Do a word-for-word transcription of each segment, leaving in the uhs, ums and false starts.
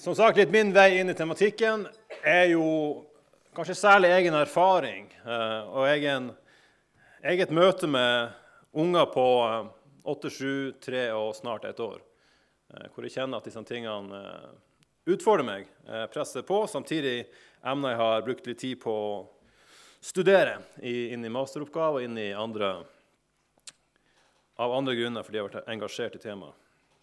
Som sagt, litt min vei inn i tematikken er jo kanskje særlig egen erfaring og egen, eget møte med unger på åtte, sju, tre og snart et år, hvor jeg kjenner at disse tingene utfordrer meg, presser på, samtidig emner jeg har brukt litt tid på å studere inn i masteroppgave og inn i andre, av andre grunner, fordi jeg har vært engasjert i temaet.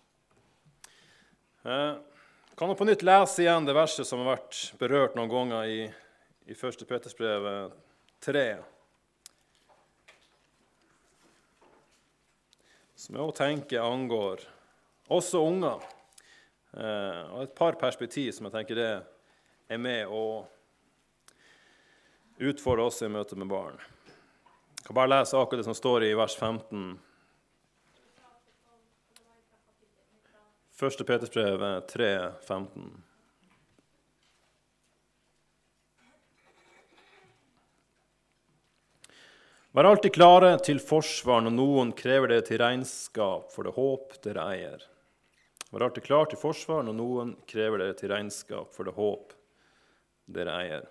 Kan jeg på nytt lese igjen det verset som har vært berørt noen ganger i, i første Petersbrevet tre. Som jeg også tenker angår også unger. Eh, og et par perspektiv som jeg tenker det er med å utfordre oss i møte med barn. Jeg kan bare lese akkurat det som står i vers femten. første Petersbrev tre, femten. Vær alltid klare til forsvar når noen krever dere til regnskap for det håp dere eier. Vær alltid klar til forsvar når noen krever dere til regnskap for det håp dere eier.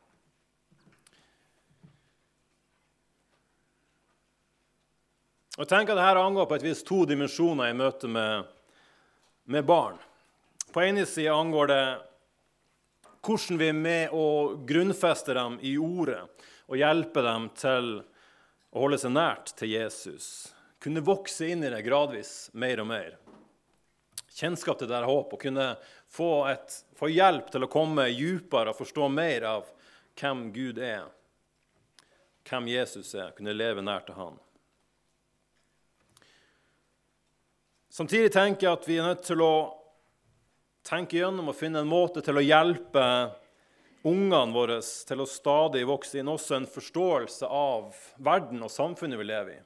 Jeg tenker at dette angår på et vis to dimensjoner i møte med med barn. På ene siden angår det hvordan vi er med å grunnfeste dem i ordet og hjelpe dem til å holde seg nært til Jesus. Kunne vokse inn i det gradvis mer og mer. Kjennskap til det der håp og kunne få, et, få hjelp til å komme dypere og forstå mer av hvem Gud er, hvem Jesus er, kunne leve nært til han. Samtidig tenker jeg at vi er nødt til å tenke gjennom og finne en måte til å hjelpe ungene våre til å stadig vokse inn også en forståelse av verden og samfunnet vi lever i.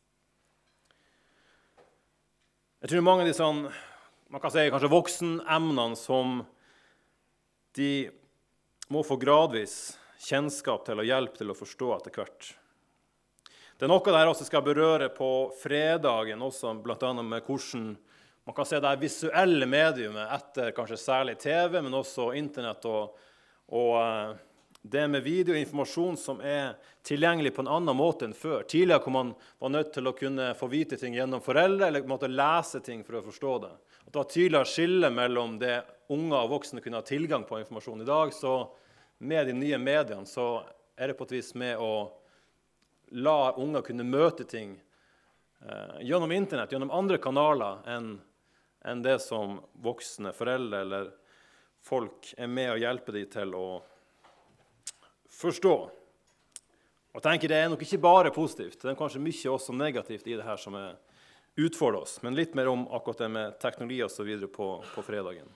Jeg tror mange av de sånn, man kan si kanskje voksenemnene som de må få gradvis kjennskap til og hjelp til å forstå etter hvert. Det er noe der også skal berøre på fredagen, også blant annet med hvordan man kan se det visuelle mediumet etter kanskje særlig T V, men også internett og, og det med video og informasjon som er tilgjengelig på en annen måte enn før. Tidligere hvor man var nødt til å kunne få vite ting gjennom foreldre, eller måtte lese ting for å forstå det. At det var tydeligere skille mellom det unge og voksne kunne ha tilgang på informasjon. I dag, så med de nye mediene, så er det på et vis med å la unger kunne møte ting eh, gjennom internett, gjennom andre kanaler enn, enn det som voksne foreldre eller folk er med å hjelpe dem til å forstå. Og jeg tenker det er nok ikke bare positivt, det er kanskje mye også negativt i det her som er utfordrer oss, men litt mer om akkurat det med teknologi og så videre på, på fredagen.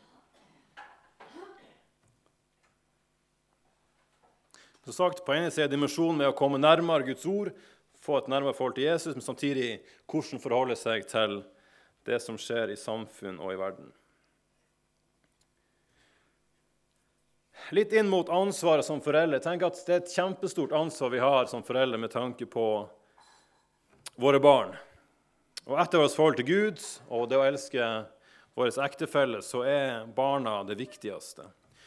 Så sagt, på ene siden er dimensjonen med å komme nærmere Guds ord, få et nærmere forhold til Jesus, men samtidig hvordan forholde seg til det som skjer i samfunn og i verden. Litt inn mot ansvaret som foreldre. Jeg tenker at det er et kjempestort ansvar vi har som foreldre med tanke på våre barn. Og etter vårt forhold til Gud og det å elske våre ektefeller, så er barna det viktigste.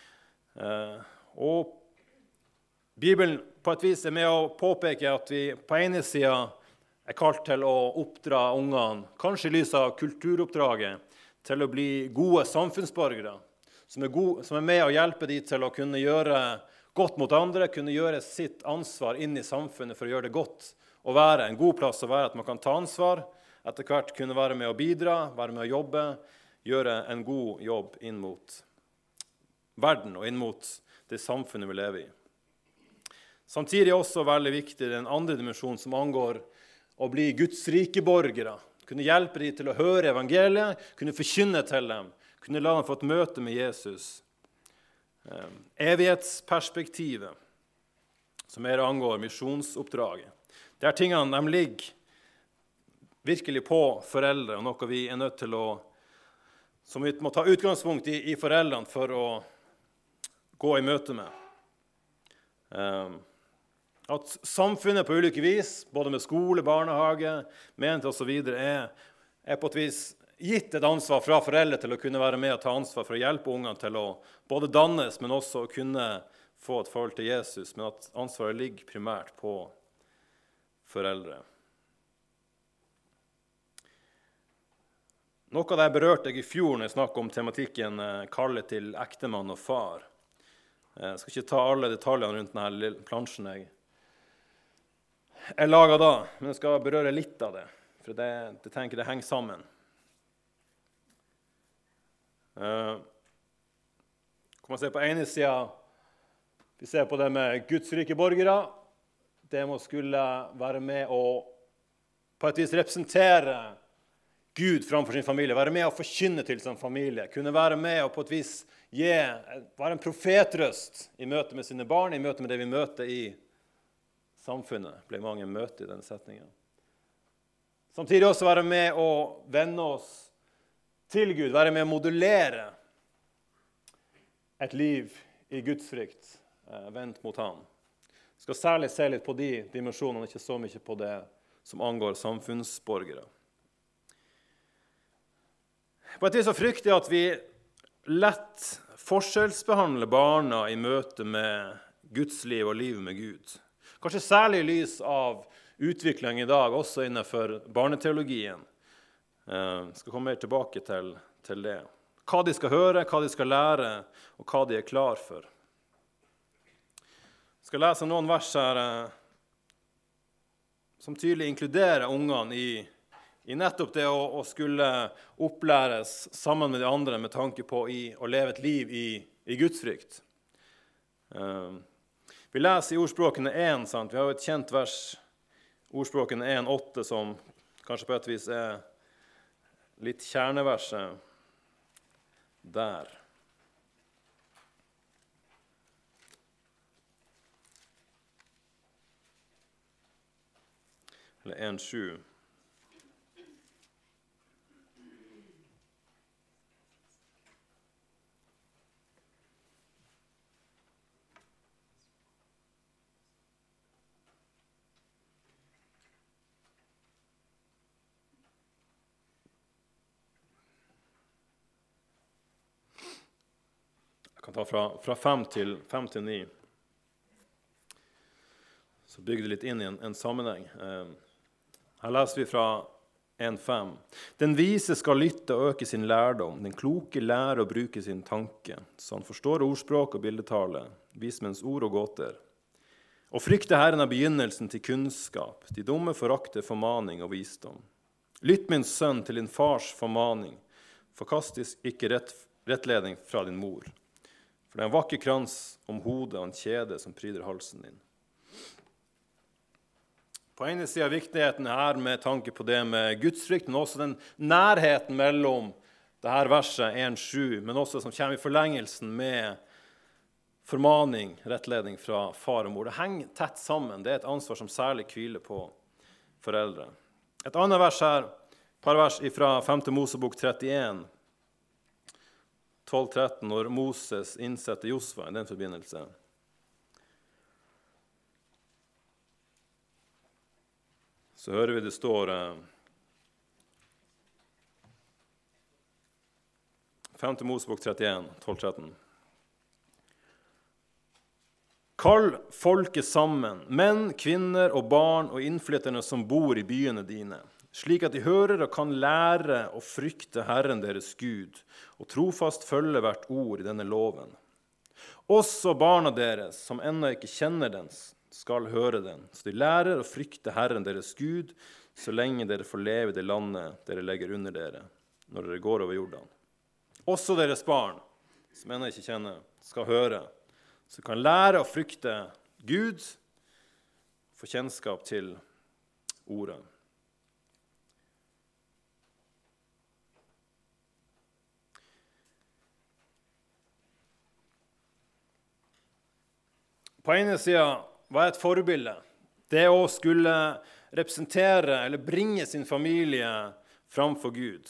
Og Bibelen på et vis er med å påpeke at vi på ene siden er kalt til å oppdra ungene, kanskje i lys av kulturoppdraget, til å bli gode samfunnsborgere, som er, gode, som er med å hjelpe dem til å kunne gjøre godt mot andre, kunne gjøre sitt ansvar inn i samfunnet for å gjøre det godt å være en god plass å være, at man kan ta ansvar, etter hvert kunne være med å bidra, være med å jobbe, gjøre en god jobb inn mot verden og inn mot det samfunnet vi lever i. Samtidig er også veldig viktig den andre dimensjonen som angår å bli Guds rike borgere. Kunne hjelpe dem til å høre evangeliet, kunne forkynne til dem, kunne la dem få et møte med Jesus. Evighetsperspektivet, som mer angår misjonsoppdraget. Det er tingene de ligger virkelig på foreldre, og noe vi er nødt til å, som vi må ta utgangspunkt i, i foreldrene for å gå i møte med. At samfunnet på ulike vis, både med skole, barnehage, menighet og så videre, er, er på et vis gitt et ansvar fra foreldre til å kunne være med og ta ansvar for å hjelpe ungene til å både dannes, men også å kunne få et forhold til Jesus, men at ansvaret ligger primært på foreldre. Noe av det jeg berørte jeg i fjor når jeg snakket om tematikken kallet til ektemann og far. Jeg skal ikke ta alle detaljene rundt denne lille plansjen jeg, jeg laget da, men jeg skal berøre litt av det, for det, det tenker det henger sammen. Uh, kan man se på ene siden, vi ser på det med Guds rike borgere. Det må skulle være med å på et vis representere Gud framfor sin familie, være med å forkynne til sin familie, kunne være med og på et vis gi, være en profetrøst i møte med sine barn, i møte med det vi møter i samfunnet. Det ble mange møter i denne setningen. Samtidig også være med å vende oss til Gud, være med å modulere et liv i Guds frykt, eh, vendt mot ham. Jeg skal særlig se litt på de dimensjonene, ikke så mye på det som angår samfunnsborgere. På et vis så frykter jeg at vi lett forskjellsbehandler barna i møte med Guds liv og livet med Gud. Kanskje særlig i lys av utvikling i dag, også innenfor barneteologien. Jeg skal komme mer tilbake til, til det. Hva de skal høre, hva de skal lære, og hva de er klar for. Jeg skal lese noen vers her som tydelig inkluderer ungene i, i nettopp det å, å skulle opplæres sammen med de andre med tanke på i, å leve et liv i, i Guds frykt. Vi leser i ordspråkene én, sant? Vi har jo et kjent vers, ordspråkene én åtte, som kanskje på et vis er litt kjerneverset der. Eller én sju. Jeg kan ta fra, fra fem til, fem til ni. Så bygger det litt inn i en, en sammenheng. Her leser vi fra én fem. Den vise skal lytte og øke sin lærdom. Den kloke lærer å bruke sin tanke. Så han forstår ordspråk og bildetale, vismens ord og gåter. Og frykte Herren er begynnelsen til kunnskap. De dumme forakter formaning og visdom. Lytt min sønn til din fars formaning. Forkast ikke rett, rettledning fra din mor. For det er en vakker krans om hodet og en kjede som pryder halsen din. På ene siden er viktigheten her med tanke på det med gudsfrykt, men også den nærheten mellom det her verset én sju, men også som kommer i forlengelsen med formaning, rettledning fra far og mor. Det henger tett sammen. Det er et ansvar som særlig hviler på foreldre. Et annet vers her, et par vers fra femte Mosebok trettien, tolv tretten, når Moses innsetter Josva i den forbindelse. Så hører vi det står femte Mosebok trettien, tolv tretten. Kall folket sammen, menn, kvinner og barn og innflytterne som bor i byene dine, slik at de hører og kan lære å frykte Herren deres Gud, og trofast følge hvert ord i denne loven. Også barna deres, som ennå ikke kjenner den, skal høre den, så de lærer å frykte Herren deres Gud, så lenge dere får leve i det landet dere legger under dere, når dere går over Jordan. Også deres barn, som ennå ikke kjenner, skal høre, så kan lære å frykte Gud, få kjennskap til ordet. På ene siden var et forbilde. Det å skulle representere eller bringe sin familie framfor Gud.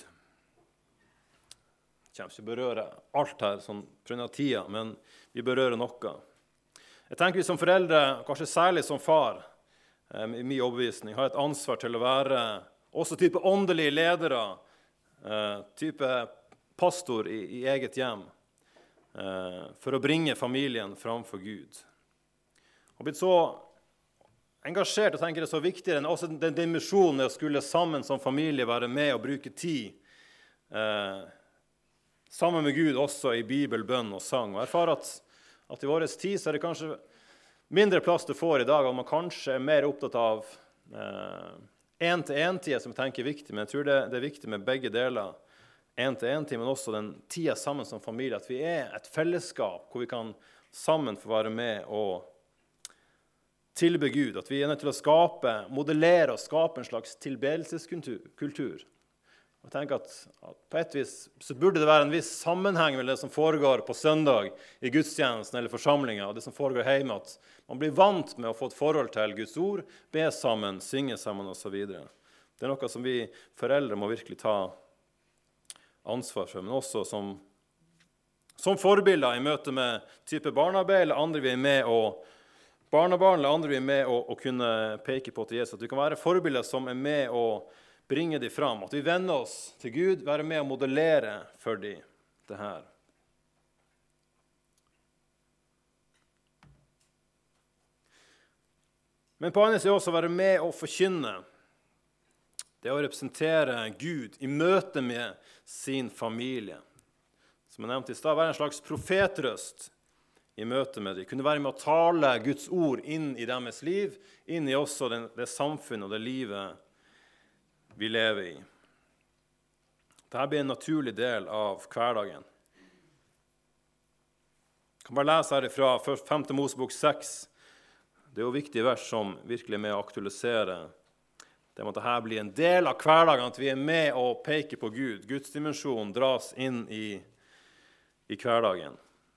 Jeg kommer ikke å berøre alt her sånn på grunn av tida, men vi berører noe. Jeg tenker vi som foreldre, kanskje særlig som far, i min overbevisning, har et ansvar til å være også type åndelige ledere eh, type pastor i, i eget hjem, eh, for å bringe familien framfor Gud. Og blitt så engasjert og tenker det er så viktigere enn også den dimensjonen å skulle sammen som familie være med og bruke tid eh, sammen med Gud også i Bibel, bønn og sang. Og erfare at, at i vår tid så er det kanskje mindre plass du får i dag, og man kanskje er mer opptatt av eh, en-til-en-tida som jeg tenker er viktig, men jeg tror det, det er viktig med begge deler. En-til-en-tid, men også den tida sammen som familie, at vi er et fellesskap hvor vi kan sammen få være med og tilbe Gud, at vi er nødt til å skape, modellere og skape en slags tilbedelseskultur. Jeg tenker at, at på et vis så burde det være en viss sammenheng med det som foregår på søndag i gudstjenesten eller forsamlingen, og det som foregår hjemme, at man blir vant med å få et forhold til Guds ord, be sammen, synge sammen og så videre. Det er noe som vi foreldre må virkelig ta ansvar for, men også som, som forbilder i møte med type barnearbeid, eller andre vi er med og barnebarn, eller andre vi er med å, å kunne peke på til Jesus. At vi kan være forbilder som er med å bringe de fram. At vi vender oss til Gud, være med å modellere for de det her. Men på andre siden også være med å forkynne. Det å representere Gud i møte med sin familie. Som jeg nevnte i stad, være en slags profetrøst i møte med dem. Kunne være med å tale Guds ord inn i deres liv, inn i også den, det samfunnet og det livet vi lever i. Dette blir en naturlig del av hverdagen. Jeg kan bare lese herifra femte Mosebok seks. Det er jo viktige vers som virkelig er med å aktualisere det med at dette blir en del av hverdagen, at vi er med å peke på Gud. Guds dimensjon dras inn i, i hverdagen.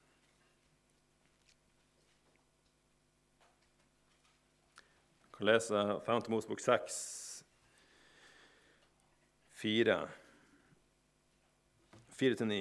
Jeg kan lese femte Mosebok seks, fire, fire til ni.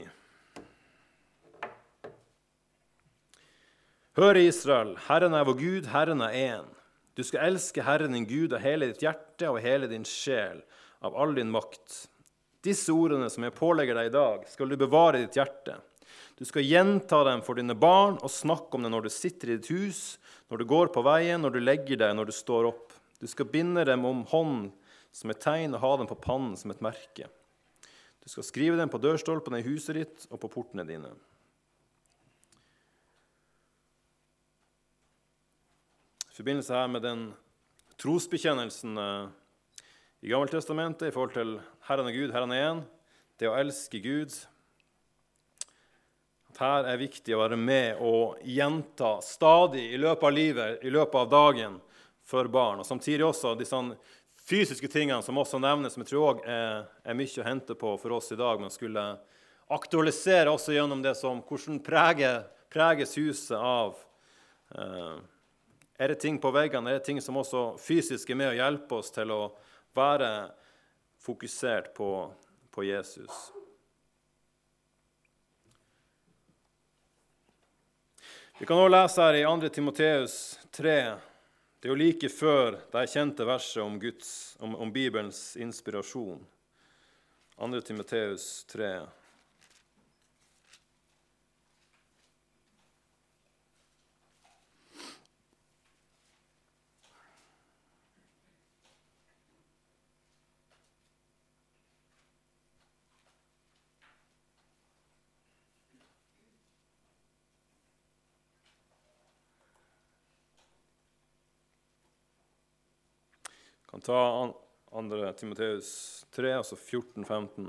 Hør Israel, Herren er vår Gud, Herren er en. Du skal elske Herren din Gud av hele ditt hjerte og hele din sjel, av all din makt. Disse ordene som jeg pålegger deg i dag, skal du bevare i ditt hjerte. Du skal gjenta dem for dine barn og snakke om dem når du sitter i ditt hus, når du går på veien, når du legger deg, når du står opp. Du skal binde dem om hånd som et tegn og ha dem på pannen som et merke. Du skal skrive dem på dørstolpene i huset ditt og på portene dine. I forbindelse her med den trosbekjennelsen i Gammeltestamentet i forhold til Herren er Gud, Herren er en, det å elske Gud, at her er viktig å være med og gjenta stadig i løpet av livet, i løpet av dagen for barn, og samtidig også disse fysiske tingene som også nevnes, som jeg tror også er, er mye å hente på for oss i dag, men skulle aktualisere også gjennom det som hvordan preger, preges huset av eh, er det ting på veggene, er det ting som også fysisk er med å hjelpe oss til å være fokusert på, på Jesus. Vi kan også lese her i andre Timoteus tre, det er jo like før det kjente verset om, Guds, om, om Bibelens inspirasjon. andre Timoteus tre. Jeg kan ta andre Timoteus tre, altså fjorten femten.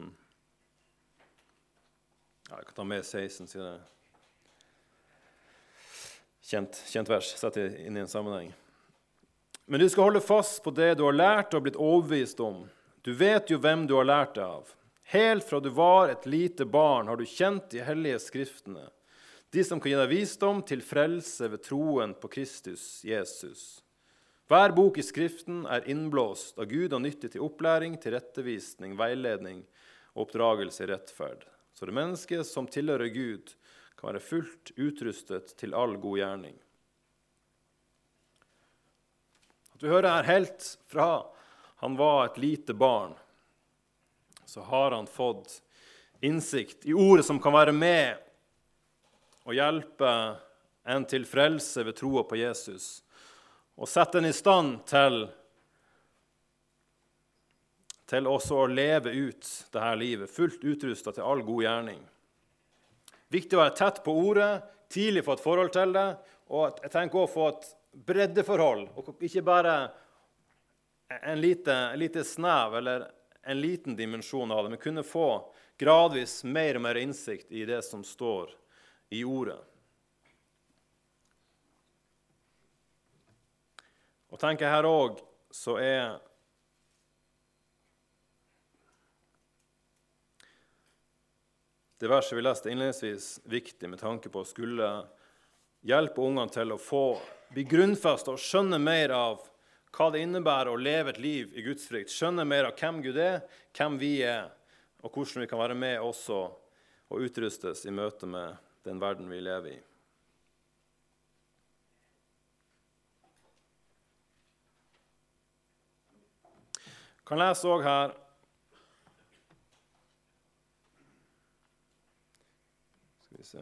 Ja, jeg kan ta med seksten, sier det. Kjent, kjent vers, sett det inn i en sammenheng. Men du skal holde fast på det du har lært og blitt overbevist om. Du vet jo hvem du har lært det av. Helt fra du var et lite barn har du kjent de hellige skriftene, de som kan gi deg visdom til frelse ved troen på Kristus Jesus. Hver bok i Skriften er innblåst av Gud og nyttig til opplæring, til rettevisning, veiledning og oppdragelse i rettferd. Så det mennesket som tilhører Gud kan være fullt utrustet til all god gjerning. At du hører her helt fra han var et lite barn. så har han fått innsikt i ordet som kan være med og hjelpe en til frelse ved troa på Jesus, og sette en i stand til, til også å leve ut dette livet, fullt utrustet til all god gjerning. Viktig å være tett på ordet, tidlig få et forhold til det, og jeg tenker også få et breddeforhold, og ikke bare en lite, en lite snev eller en liten dimensjon av det, men kunne få gradvis mer og mer innsikt i det som står i ordet. Og tenker her også, så er det verset vi leste innledningsvis viktig med tanke på å skulle hjelpe ungene til å få bli grunnfest og skjønne mer av hva det innebærer å leve et liv i Guds frykt, skjønne mer av hvem Gud er, hvem vi er, og hvordan vi kan være med også og utrustes i møte med den verden vi lever i. Jeg kan lese også her skal vi se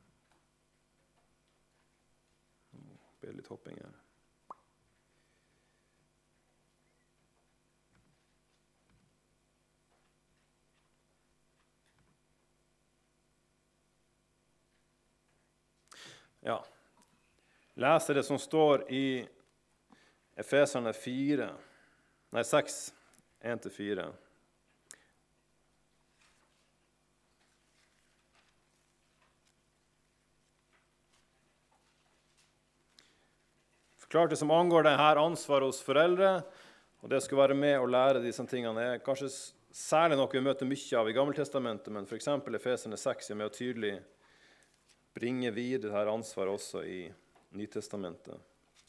nå blir det litt hopping her. Ja, leser det som står i Efeserne fire, nei seks, en til fire. Forklart det som angår det her ansvaret hos foreldre, og det skal være med å lære disse tingene. Det er kanskje særlig noe vi møter mye av i Gammeltestamentet, men for eksempel Efeserne seks er med å tydelig bringe videre dette ansvaret også i Nytestamentet.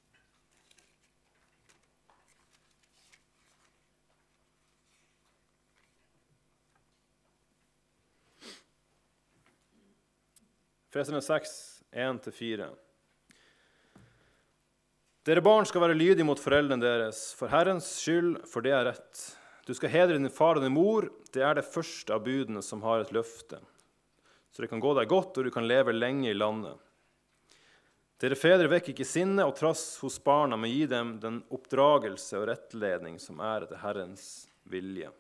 Efeserne seks, en til fire. Dere barn skal være lydige mot foreldrene deres, for Herrens skyld, for det er rett. Du skal hedre din far og din mor, det er det første av budene som har et løfte. Så det kan gå deg godt, og du kan leve lenge i landet. Dere fedre vekk ikke sinne og trass hos barna, men gi dem den oppdragelse og rettledning som er etter Herrens vilje.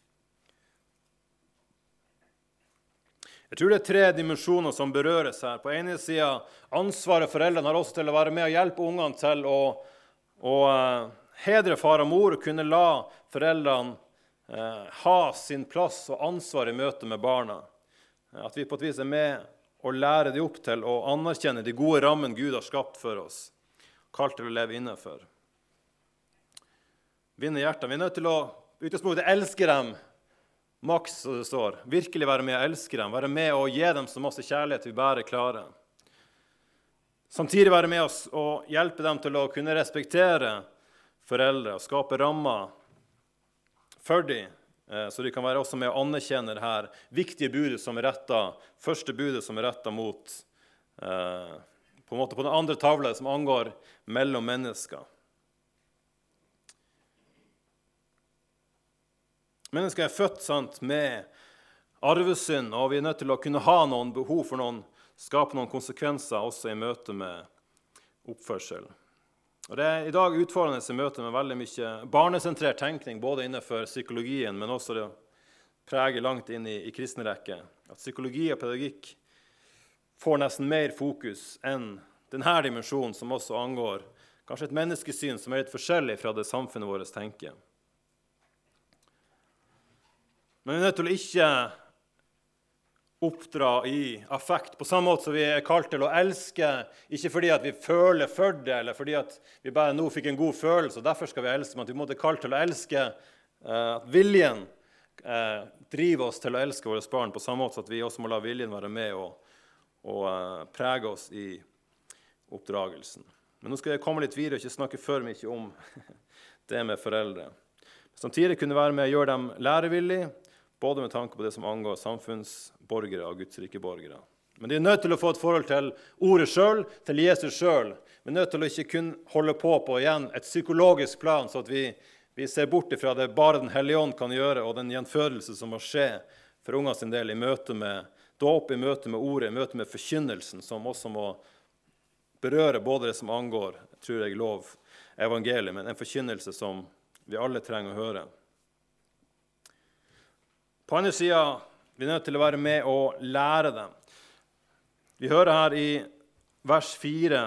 Jeg tror det er tre dimensjoner som berøres her. På ene siden, ansvaret foreldrene har også til å være med og hjelpe ungene til å, å uh, hedre far og mor, og kunne la foreldrene uh, ha sin plass og ansvar i møte med barna. At vi på et vis er med og lærer de opp til å anerkjenne de gode rammene Gud har skapt for oss, kalt til å leve innenfor. Vinne hjertet. Vi er nødt til å utgangspunktet elske dem, maks, som det står. Virkelig være med og elske dem, være med og gi dem så masse kjærlighet vi bare klarer. Samtidig være med oss og hjelpe dem til å kunne respektere foreldre og skape rammer for dem, så de kan være også med å anerkjenne det her viktige budet som er rettet, første budet som er rettet mot eh, på en måte på den andre tavla som angår mellom mennesker. Mennesker er født sant, med arvesynd, og vi er nødt til å kunne ha noen behov for noen, skape noen konsekvenser også i møte med oppførsel. Og det er i dag utfordrende i møte med veldig mye barnesentrert tenkning, både innenfor psykologien, men også det preger langt inn i, i kristenrekke. At psykologi og pedagogikk får nesten mer fokus enn denne dimensjonen, som også angår kanskje et menneskesyn som er litt forskjellig fra det samfunnet vårt tenker. Men vi er nødt til å ikke oppdra i affekt, på samme måte som vi er kalt til å elske, ikke fordi at vi føler for det, eller fordi at vi bare nå fikk en god følelse, og derfor skal vi elske, men at vi måtte kalt til å elske, at viljen eh, driver oss til å elske våre barn, på samme måte at vi også må la viljen være med og, og uh, prege oss i oppdragelsen. Men nå skal jeg komme litt videre og ikke snakke for mye om det med foreldre. Samtidig kunne være med å gjøre dem lærevillige, både med tanke på det som angår samfunnsborgere og Guds rike borgere. Men de er nødt til å få et forhold til ordet selv, til Jesus selv. Vi er nødt til å ikke kun holde på på igjen et psykologisk plan, så at vi, Vi ser bort ifra det bare Den hellige ånd kan gjøre, og den gjenfødelse som må skje for unger sin del i møte med dåp, i møte med ordet, i møte med forkynnelsen, som også må berøre både det som angår, tror jeg, lov, evangeliet, men en forkynnelse som vi alle trenger å høre. På andre siden, vi er nødt til å være med og lære dem. Vi hører her i vers fire,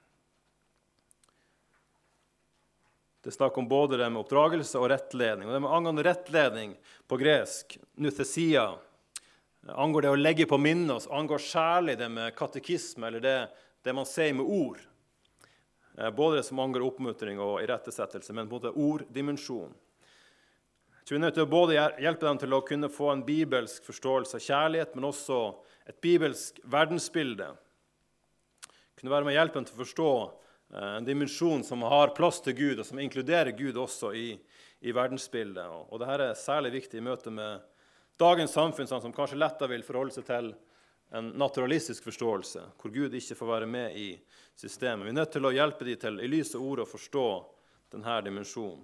det snakker om både det med oppdragelse og rettledning. Og det med angående rettledning på gresk, nuthesia, angår det å legge på minne, og angår særlig det med katekisme, eller det, det man sier med ord. Både det som angår oppmuntring og irettesettelse, men både orddimensjon. Jeg tror vi er nødt til å både hjelpe dem til å kunne få en bibelsk forståelse av kjærlighet, men også et bibelsk verdensbilde. Kunne være med å hjelpe dem til å forstå en dimensjon som har plass til Gud, og som inkluderer Gud også i, i verdensbildet. Og dette er særlig viktig i møte med dagens samfunn, som kanskje lettere vil forholde seg til en naturalistisk forståelse, hvor Gud ikke får være med i systemet. Vi er nødt til å hjelpe dem til i lys av ordet å forstå denne dimensjonen.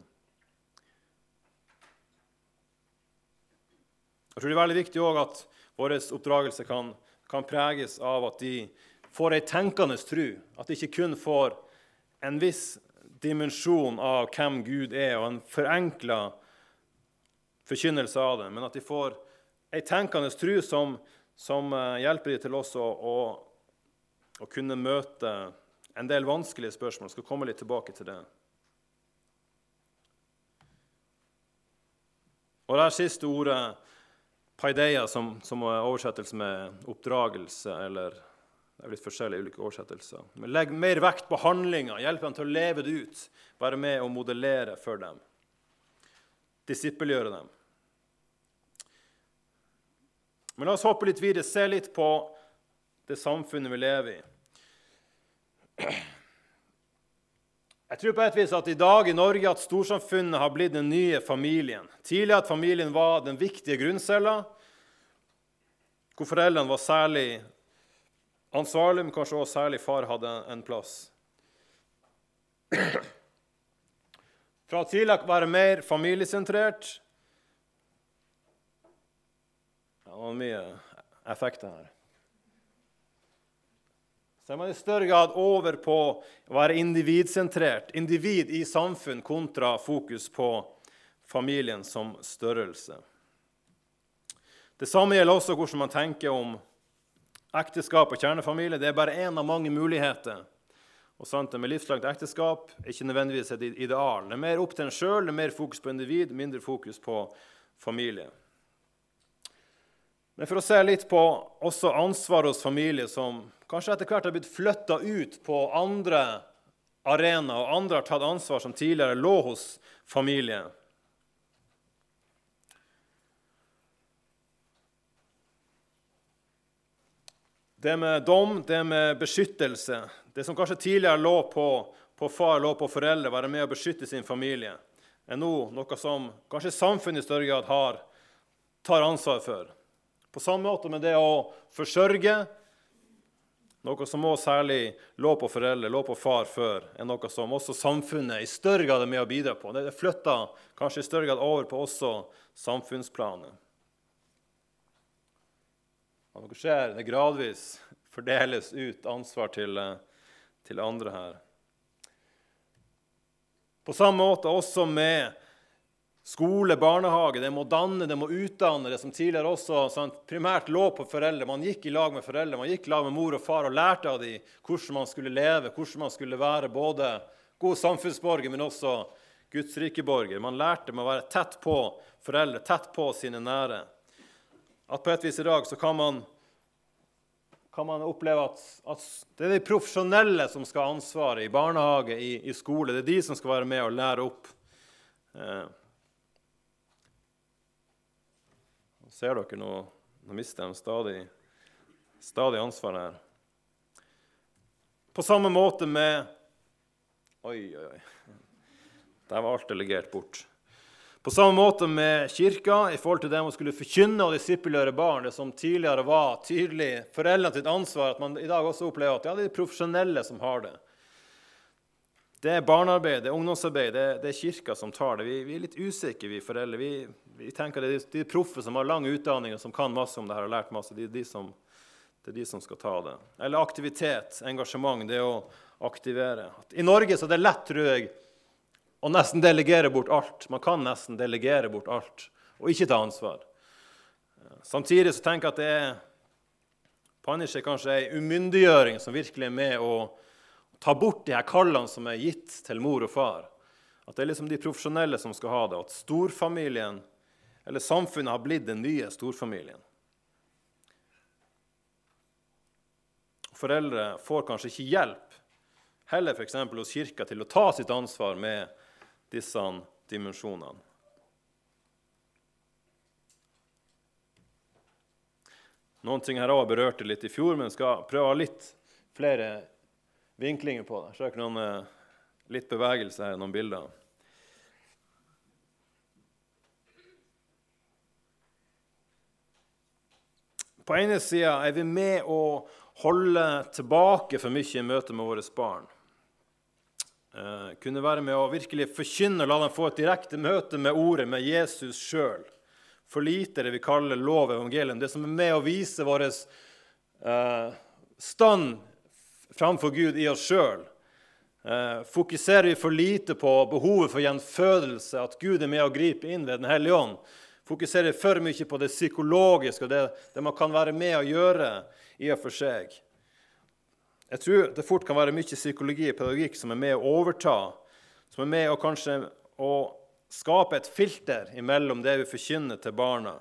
Jeg tror det er veldig viktig også at vår oppdragelse kan, kan preges av at de får en tenkende tro, at de ikke kun får en viss dimensjon av hvem Gud er, og en forenklet forkynnelse av det, men at de får en tenkende tro som, som hjelper de til også å, å kunne møte en del vanskelige spørsmål. Jeg skal komme litt tilbake til det. Og det siste ordet, paideia, som, som er oversettelse med oppdragelse, eller det er litt forskjellige ulike oversettelser. Men legg mer vekt på handlinger, hjelp dem til å leve det ut, være med og modellere for dem, disippelgjøre dem. Men la oss hoppe litt videre, se litt på det samfunnet vi lever i. Jeg tror på et vis at i dag i Norge at storsamfunnet har blitt den nye familien. Tidligere at familien var den viktige grunncella, hvor foreldrene var særlig ansvarlige, men kanskje også særlig far hadde en plass. Fra tidligere å være mer familiesentrert, ja, det var mye effekter her. Så er man i større grad over på å være individsentrert, individ i samfunn kontra fokus på familien som størrelse. Det samme gjelder også hvordan man tenker om ekteskap og kjernefamilie. Det er bare en av mange muligheter. Og sant, det med livslangt ekteskap er ikke nødvendigvis et ideal. Det er mer opp til en selv, det er mer fokus på individ, mindre fokus på familie. Men for å se litt på også ansvar hos familie som kanskje etter hvert har blitt flyttet ut på andre arenaer, og andre har tatt ansvar som tidligere lå hos familie. Det med dom, det med beskyttelse, det som kanskje tidligere lå på, på far, lå på foreldre, være med å beskytte sin familie, er nå noe som kanskje samfunnet i større grad har, tar ansvar for. På samme måte med det å forsørge, noe som også særlig lå på foreldre, lå på far før, er noe som også samfunnet i større grad er med å bidra på. Det er flyttet kanskje i større grad over på også samfunnsplanet. Og noe skjer, det gradvis fordeles ut ansvar til, til andre her. På samme måte også med skole, barnehage, det må danne, det må utdanne, det som tidligere også sant, primært lå på foreldre. Man gikk i lag med foreldre, man gikk i lag med mor og far og lærte av dem hvordan man skulle leve, hvordan man skulle være både god samfunnsborger, men også Guds rikeborger. Man lærte med å være tett på foreldre, tett på sine nære. At på et vis i dag så kan man, kan man oppleve at, at det er de profesjonelle som skal ha ansvaret i barnehage, i, i skole. Det er de som skal være med og lære opp. Eh, Ser dere nå, nå mister de stadig, stadig ansvar her. På samme måte med, oi, oi, oi, der var alt delegert bort. På samme måte med kirka, i forhold til det man skulle forkynne og disippelgjøre barn, det som tidligere var tydelig foreldrene sitt ansvar, at man i dag også opplever at ja, det er de profesjonelle som har det. Det er barnearbeid, det er ungdomsarbeid, det er, det er kirka som tar det. Vi, vi er litt usikre, vi foreldre. Vi, vi tenker det er de, de proffe som har lang utdanning og som kan masse om det her og lært masse. Det er de som, det er de som skal ta det. Eller aktivitet, engasjement, det å aktivere. I Norge så er det lett, tror jeg, å nesten delegere bort alt. Man kan nesten delegere bort alt og ikke ta ansvar. Samtidig så tenker jeg at det er på andre siden kanskje en umyndiggjøring som virkelig er med å ta bort de her kallene som er gitt til mor og far. At det er liksom de profesjonelle som skal ha det. At storfamilien, eller samfunnet, har blitt den nye storfamilien. Foreldre får kanskje ikke hjelp, heller for eksempel hos kirka, til å ta sitt ansvar med disse dimensjonene. Noen ting her også berørte litt i fjor, men skal prøve å ha litt flere vinklinger på det. Søk noen uh, litt bevegelse her, noen bilder. På ene siden er vi med å holde tilbake for mye i møte med våre barn. Uh, kunne være med å virkelig forkynne, la dem få et direkte møte med ordet, med Jesus selv. For lite det vi kaller lov og evangelium, det som er med å vise vår uh, stand framfor Gud i oss selv. Uh, fokuserer vi for lite på behovet for gjenfødelse, at Gud er med å gripe inn ved den hellige ånd. Fokuserer for mye på det psykologiske og det, det man kan være med å gjøre i og for seg. Jeg tror det fort kan være mye psykologi og pedagogikk som er med å overta, som er med å kanskje å skape et filter imellom det vi forkynner til barna.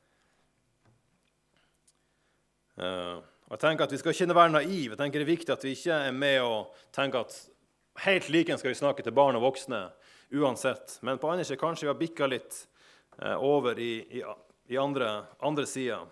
Uh, og jeg tenker at vi skal ikke være naive. Jeg tenker det er viktig at vi ikke er med å tenke at helt like skal vi snakke til barn og voksne uansett. Men på andre siden kanskje vi har bikket litt uh, over i, i, i andre, andre sider.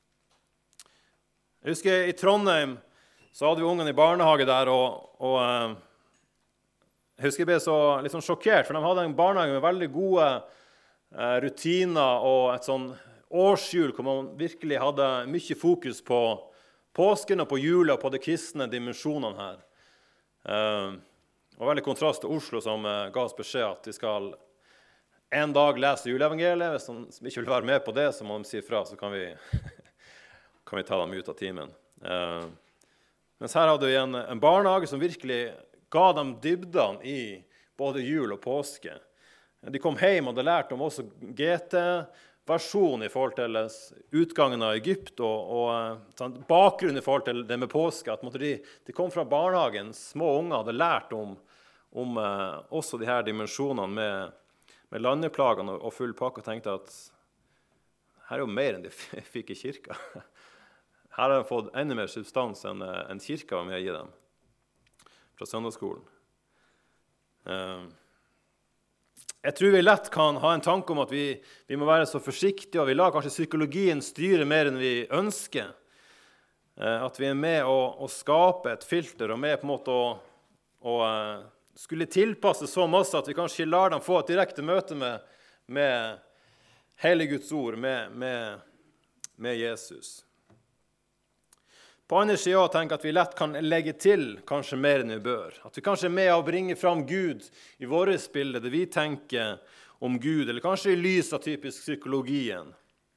Jeg husker i Trondheim så hadde vi ungene i barnehage der, og, og uh, jeg husker jeg ble så litt sånn sjokkert, for de hadde en barnehage med veldig gode uh, rutiner og et sånn årshjul hvor man virkelig hadde mye fokus på påsken og på jula og på de kristne dimensjonene her. Uh, og veldig kontrast til Oslo som uh, ga oss beskjed at de skal en dag lese juleevangeliet. Hvis de ikke vil være med på det, så må de si fra, så kan vi, kan vi ta dem ut av timen. Uh, mens her hadde vi en, en barnehage som virkelig ga dem dybdene i både jul og påske. De kom hjem og hadde lært om også G T-versjonen i forhold til utgangen av Egypt og, og sånn, bakgrunnen i forhold til det med påske. At måtte de, de kom fra barnehagen, små unger hadde lært om, om eh, også de her dimensjonene med, med landeplagene og, og full pakke, og tenkte at her er jo mer enn de fikk i kirka. Her har de fått enda mer substans enn, enn kirka var med å gi dem fra søndagsskolen. Jeg tror vi lett kan ha en tanke om at vi, vi må være så forsiktige, og vi lar kanskje psykologien styre mer enn vi ønsker. At vi er med å, å skape et filter, og med på en måte å, å skulle tilpasse så masse at vi kanskje lar dem få et direkte møte med, med hele Guds ord, med, med, med Jesus. På andre siden tenker jeg at vi lett kan legge til kanskje mer enn vi bør. At vi kanskje er med å bringe fram Gud i vårt bilde, det vi tenker om Gud, eller kanskje i lys av typisk psykologien.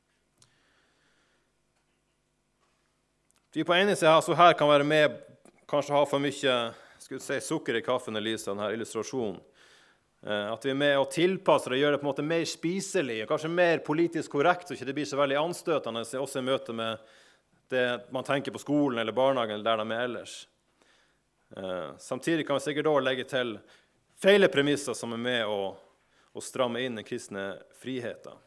Vi på ene siden så her kan være med, kanskje ha for mye skulle si, sukker i kaffen i lys av denne illustrasjonen. At vi er med å tilpasse det og gjøre det på en måte mer spiselig, og kanskje mer politisk korrekt, så ikke det blir så veldig anstøtende også i møte med det man tenker på skolen eller barnehagen eller der de er ellers. Eh, samtidig kan vi sikkert også legge til feile premisser som er med å, å stramme inn den kristne friheten.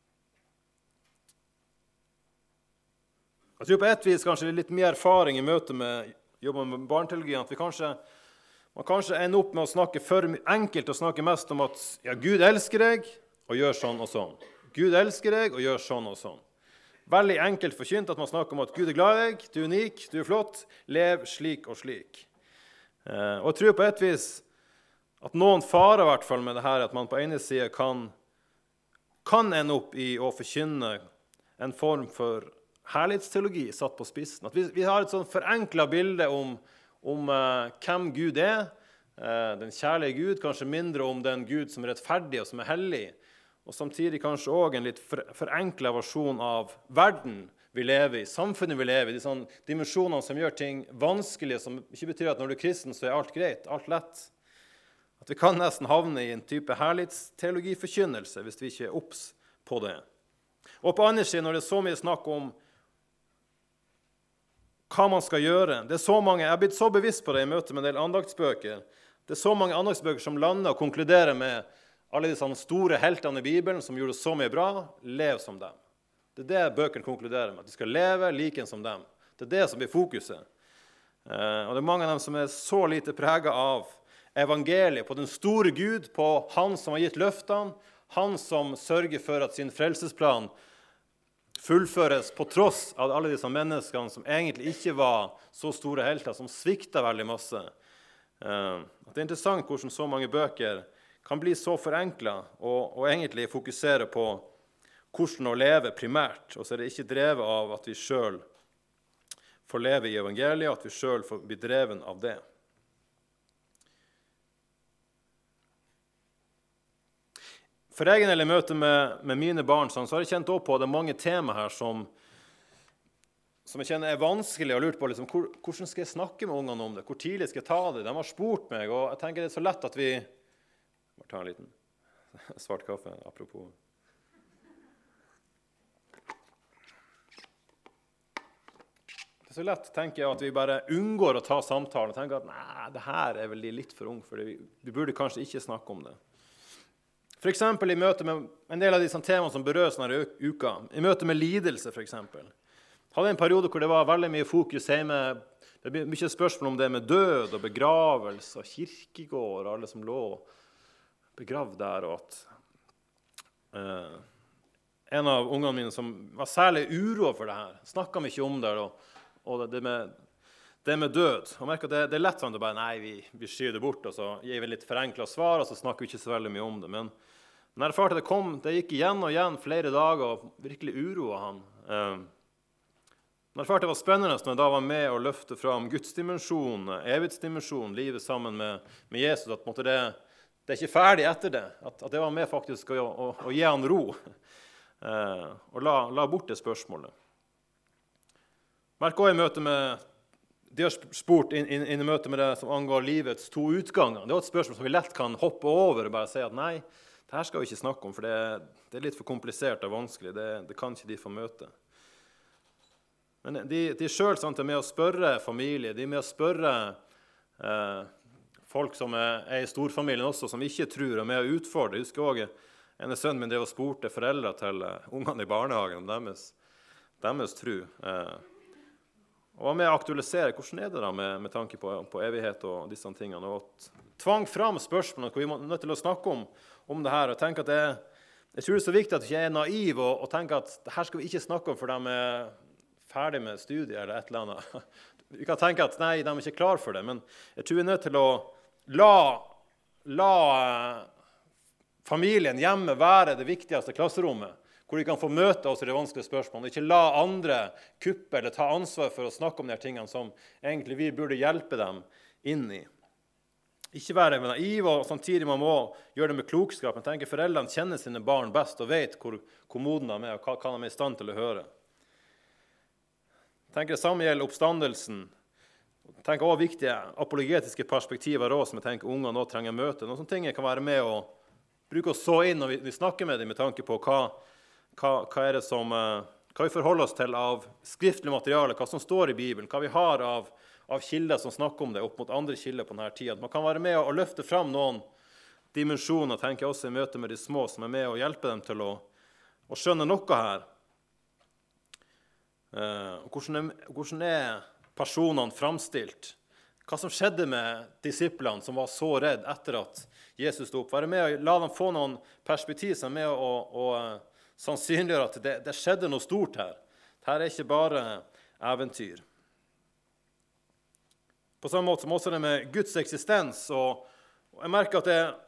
Jeg tror på et vis kanskje litt mye erfaring i møte med jobben med barneteologien, at vi kanskje, man kanskje ender opp med å snakke for enkelt og snakke mest om at ja, Gud elsker deg og gjør sånn og sånn. Gud elsker deg og gjør sånn og sånn. Veldig enkelt forkynt at man snakker om at Gud er glad i deg, du er unik, du er flott, lev slik og slik. Eh, og jeg tror på et vis at noen farer i hvert fall med det her, at man på ene side kan, kan ende opp i å forkynne en form for herlighetsteologi satt på spissen. At vi, vi har et sånn forenklet bilde om, om uh, hvem Gud er, den kjærlige Gud, kanskje mindre om den Gud som er rettferdig og som er hellig, og samtidig kanskje også en litt forenklet versjon av verden vi lever i, samfunnet vi lever i, de sånne dimensjonene som gjør ting vanskelige, som ikke betyr at når du er kristen så er alt greit, alt lett. At vi kan nesten havne i en type herlighetsteologiforkynnelse hvis vi ikke er obs på det. Og på andre siden, når det er så mye snakk om hva man skal gjøre, det er så mange, jeg har blitt så bevisst på det i møte med en del andaktsbøker, det er så mange andaktsbøker som lander og konkluderer med alle de sånne store heltene i Bibelen som gjorde så mye bra, lev som dem. Det er det bøkene konkluderer med, at du skal leve like som dem. Det er det som blir fokuset. Og det er mange av dem som er så lite preget av evangeliet, på den store Gud, på han som har gitt løftene, han som sørger for at sin frelsesplan fullføres på tross av alle disse menneskene som egentlig ikke var så store helter, som sviktet veldig masse. Det er interessant hvordan så mange bøker kan bli så forenklet og, og egentlig fokusere på hvordan å leve primært, og så er det ikke drevet av at vi selv får leve i evangeliet, at vi selv får bli dreven av det. For egen del i møte med, med mine barn så har jeg kjent opp på det mange tema her som, som jeg kjenner er vanskelig og lurt på liksom, hvor, hvordan skal jeg snakke med ungene om det? Hvor tidlig skal jeg ta det? De har spurt meg, og jeg tenker det er så lett at vi... Bare ta en liten svart kaffe, apropos. Det er så lett, tenker jeg, at vi bare unngår å ta samtalen og tenker at nei, det her er vel de litt for ung, for vi, vi burde kanskje ikke snakke om det. For eksempel i møte med en del av de temaene som berøres denne uka, i møte med lidelse for eksempel. Hadde en periode hvor det var veldig mye fokus hjemme, det ble mye spørsmål om det med død og begravelse og kirkegård og alle som lå begravd der, og at eh, en av ungene mine som var særlig uro for det her, snakket mye om det, og, og det, med, det med død. Og merket at det, det er lett sånn at bare, nei, vi, vi skyr det bort, og så gir vi litt forenklet svar, og så snakker vi ikke så veldig mye om det. Men når jeg erfarte det kom, det gikk igjen og igjen flere dager, og virkelig uroet han. Eh, når jeg erfarte det var spennende når jeg da var med og løfte fram Guds dimensjon, evighetsdimensjon, livet sammen med, med Jesus, at på en måte det Det er ikke ferdig etter det, at, at det var med faktisk å, å, å gi han ro, eh, og la, la bort det spørsmålet. Merk også i møte med, de har spurt inn, inn, inn i møte med det som angår livets to utganger. Det er et spørsmål som vi lett kan hoppe over og bare si at nei, det her skal vi ikke snakke om, for det, det er litt for komplisert og vanskelig, det, det kan ikke de få møte. Men de, de selv sant, er med å spørre familie, de er med å spørre eh, folk som er, er i storfamilien også, som ikke tror, og med å utfordre. Jeg husker også en sønn min drev og spurte foreldre til uh, ungene i barnehagen om deres, deres tro. Uh, og var med å aktualisere hvordan er det da med, med tanke på, på evighet og disse tingene. Og tvang fram spørsmålene hvor vi må nødt til å snakke om, om det her. Og tenke at det, jeg tror det er så viktig at jeg ikke er naiv og, og tenker at det her skal vi ikke snakke om for de er ferdig med studier eller et eller annet. Vi kan tenke at nei, de er ikke klar for det, men jeg tror vi er nødt til å La, la familien hjemme være det viktigste klasserommet, hvor de kan få møte oss i det vanskelige spørsmålet. Ikke la andre kuppe eller ta ansvar for å snakke om de tingene som egentlig vi burde hjelpe dem inn i. Ikke være naiv, og samtidig man må gjøre det med klokskap. Men tenker foreldrene kjenner sine barn best og vet hvor, hvor modne de er og hva, hva de er i stand til å høre. Tenker det samme gjelder oppstandelsen. Jeg tenker også viktige apologetiske perspektiver også, som jeg tenker unger nå trenger møte. Noen sånne ting kan være med å bruke oss så inn når vi, vi snakker med dem med tanke på hva, hva, hva er det som, hva vi forholder oss til av skriftlig materiale, hva som står i Bibelen, hva vi har av, av kilder som snakker om det opp mot andre kilder på denne tiden. Man kan være med å løfte fram noen dimensjoner, tenker jeg også i møte med de små, som er med å hjelpe dem til å, å skjønne noe her. Uh, og hvordan er, hvordan er personene framstilt? Hva som skjedde med disiplene som var så redd etter at Jesus stod opp? Være med og la dem få noen perspektiv som er med å, å sannsynliggjøre at det, det skjedde noe stort her. Dette er ikke bare eventyr. På samme måte som også det med Guds eksistens. Og, og jeg merker at det er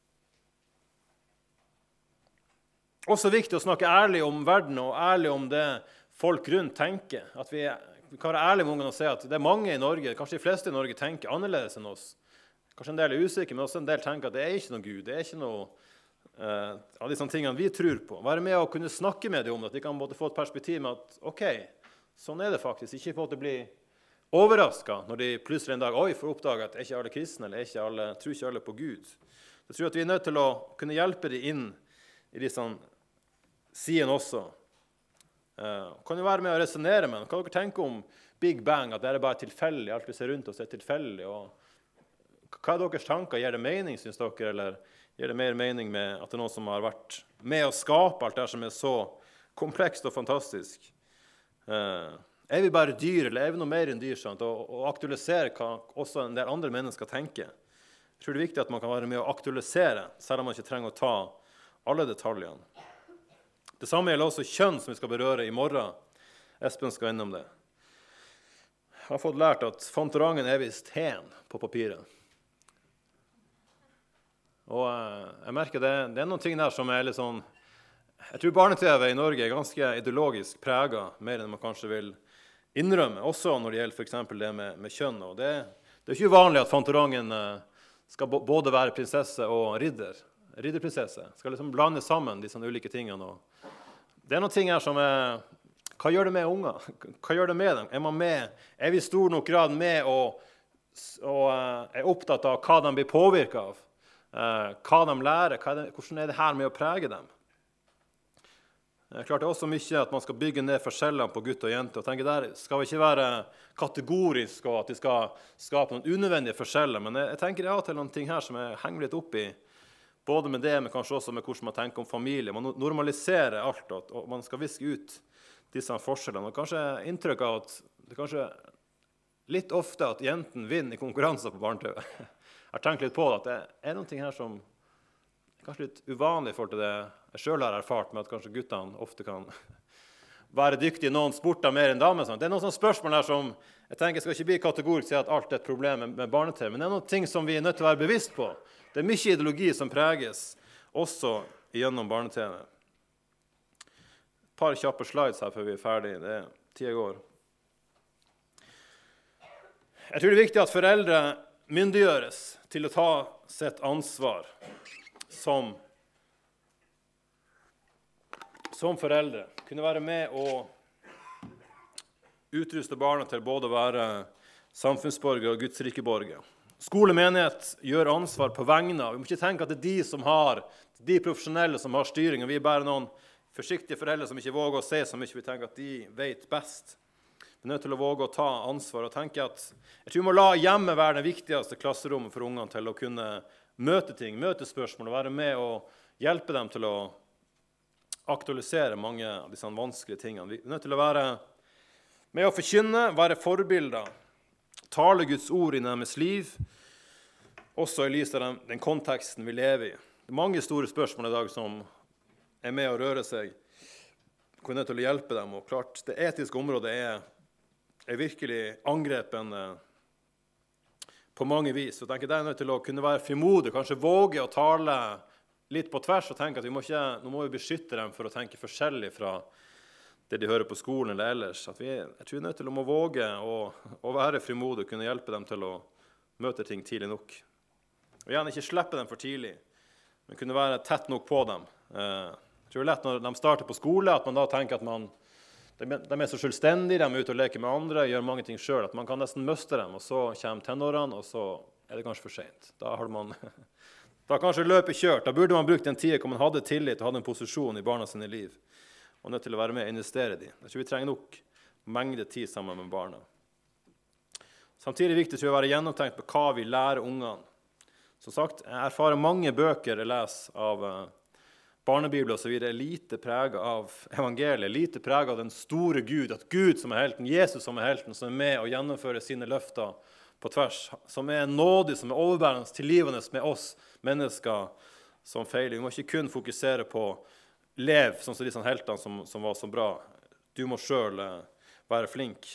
også viktig å snakke ærlig om verden og ærlig om det folk rundt tenker. At vi, vi kan være ærlige med ungene og si at det er mange i Norge, kanskje de fleste i Norge, tenker annerledes enn oss. Kanskje en del er usikre, men også en del tenker at det er ikke noe Gud. Det er ikke noe uh, av de sånne tingene vi tror på. Være med og kunne snakke med dem om det, at de kan både få et perspektiv med at ok, sånn er det faktisk. Ikke få til å bli overrasket når de plutselig en dag oi, får oppdage at er ikke alle kristne, eller er ikke alle, tror ikke alle på Gud. Jeg tror at vi er nødt til å kunne hjelpe dem inn i disse sidene også. Uh, kan jo være med å resonere med dem. Kan dere tenke om Big Bang, at det er bare tilfeldig, alt vi ser rundt oss er tilfeldig, og hva er deres tanker? Gir det mening, synes dere, eller gir det mer mening med at det er noen som har vært med å skape alt det som er så komplekst og fantastisk? Uh, er vi bare dyr, eller er vi noe mer enn dyr, sant? Og, og aktualisere hva også en del andre mennesker tenker. Jeg tror det er viktig at man kan være med å aktualisere, selv om man ikke trenger å ta alle detaljene. Det samme gjelder også kjønn, som vi skal berøre i morgen. Espen skal innom det. Jeg har fått lært at Fantorangen er visst hen på papiret. Og jeg merker det, det er noen ting der som er litt sånn, jeg tror barne-TV i Norge er ganske ideologisk preget, mer enn man kanskje vil innrømme, også når det gjelder for eksempel det med, med kjønn. Og det, det er ikke uvanlig at Fantorangen skal både være prinsesse og ridder, ridderprinsesse. Skal liksom blande sammen disse ulike tingene. Og det er noen ting her som er, hva gjør det med unger? Hva gjør det med dem? Er man med, er vi i stor nok grad med og, og er opptatt av hva de blir påvirket av? Uh, hva de lærer, hva er det, hvordan er det her med å prege dem? Det er klart det er også mye at man skal bygge ned forskjellene på gutt og jente, og tenker der skal vi ikke være kategorisk og at de skal skape noen unødvendige forskjeller, men jeg, jeg tenker ja til noen ting her som jeg henger litt opp i, både med det, men kanskje også med hvordan man tenker om familie. Man normaliserer alt, og, og man skal viske ut disse forskjellene, og kanskje inntrykk av at det kanskje litt ofte at jenten vinner i konkurranser på barne-T V. Jeg har tenkt litt på det, at det er noen ting her som er kanskje litt uvanlig for det jeg selv har erfart med at kanskje guttene ofte kan være dyktige i noen sporter mer enn damer. Det er noen sånne spørsmål her som jeg tenker skal ikke bli kategorisk si at alt er et problem med barne-T V, men det er noen ting som vi er nødt til å være bevisst på. Det er mye ideologi som preges også gjennom barne-T V. Et par kjappe slides her før vi er ferdige. Det er tida går. Jeg tror det er viktig at foreldre myndiggjøres til å ta sitt ansvar som, som foreldre. Kunne være med og utruste barna til både å være samfunnsborgere og Guds rike borgere. Skole og menighet gjør ansvar på vegne av. Vi må ikke tenke at det er de som har, de profesjonelle som har styring, og vi er bare noen forsiktige foreldre som ikke våger å se så mye. Vi tenker at de vet best. Vi er nødt til å våge å ta ansvar og tenke at jeg tror vi må la hjemmet være det viktigste klasserommet for ungene til å kunne møte ting, møte spørsmål og være med og hjelpe dem til å aktualisere mange av disse vanskelige tingene. Vi er nødt til å være med å forkynne, være forbilder, tale Guds ord i deres liv, også i lys av den, den konteksten vi lever i. Det er mange store spørsmål i dag som er med å røre seg. Vi er nødt til å hjelpe dem, og klart, det etiske området er, er virkelig angrepende på mange vis. Så jeg tenker det er nødt til å kunne være frimodig, kanskje våge å tale litt på tvers, og tenke at vi må ikke, nå må vi beskytte dem for å tenke forskjellig fra det de hører på skolen eller ellers. At vi, jeg tror vi er nødt til å må våge å, å være frimodig og kunne hjelpe dem til å møte ting tidlig nok. Og gjerne ikke slippe dem for tidlig, men kunne være tett nok på dem. Jeg tror det er lett når de starter på skole, at man da tenker at man, de er så selvstendige, de er ute og leker med andre, gjør mange ting selv, at man kan nesten møste dem, og så kommer tenårene, og så er det kanskje for sent. Da har man, da kanskje løpet kjørt. Da burde man brukt en tid hvor man hadde tillit og hadde en posisjon i barna sine liv, og nødt til å være med og investere i dem. Jeg tror vi trenger nok mengde tid sammen med barna. Samtidig er det viktig å være gjennomtenkt på hva vi lærer ungene. Som sagt, jeg erfarer mange bøker jeg leser av barnebibler og så videre, er lite preget av evangeliet, lite preget av den store Gud, at Gud som er helten, Jesus som er helten, som er med og gjennomfører sine løfter på tvers, som er nådig, som er overbærende, tilgivende med oss mennesker som feiler. Vi må ikke kun fokusere på lev, sånn som disse heltene som, som var så bra. Du må selv være flink.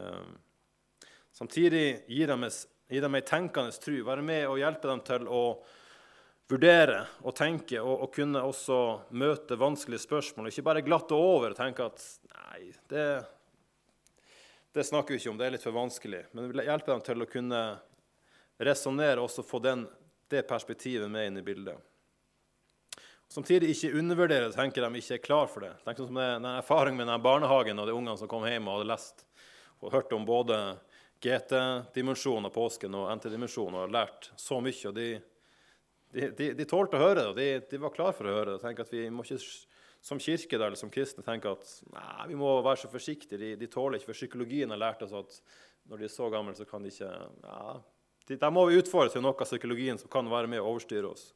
Samtidig gir dem Gi dem en tenkende tro, være med og hjelpe dem til å vurdere og tenke, og, og kunne også møte vanskelige spørsmål. Ikke bare glatte over og tenke at nei, det, det snakker vi ikke om, det er litt for vanskelig. Men hjelpe dem til å kunne resonnere og også få den, det perspektivet med inn i bildet. Samtidig ikke undervurdere, tenker de ikke er klar for det. Tenk som det, den erfaringen med den barnehagen og de ungene som kom hjem og hadde lest og hørt om både G T-dimensjonen av påsken og N T-dimensjonen og har lært så mye. Og de, de, de, de tålte å høre det, og de, de var klar for å høre det. Tenk at vi må ikke som kirke eller som kristne tenke at nei, vi må være så forsiktige. De, de tåler ikke, for psykologien har lært oss at når de er så gamle, så kan de ikke ja, de, Der må vi utfordre til noe av psykologien som kan være med å overstyre oss.